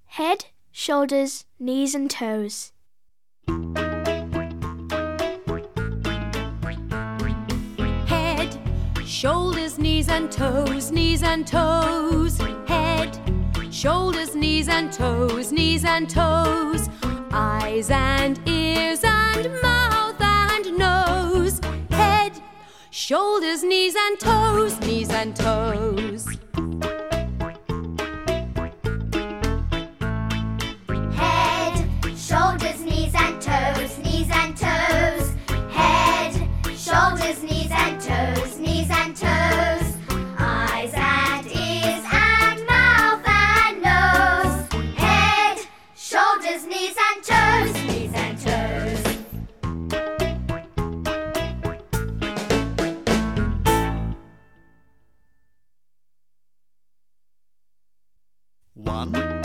Head, shoulders, knees and toes. Head, shoulders, knees and toes, knees and toes. Head, shoulders, knees and toes, knees and toes. Eyes and ears and mouth and nose. Head, shoulders, knees and toes, knees and toes. Head, shoulders, knees and toes, knees and toes. Head, shoulders, knees and toes, knees and toes. Eyes and ears and mouth and nose. Head, shoulders, knees and toes, knees and toes. One.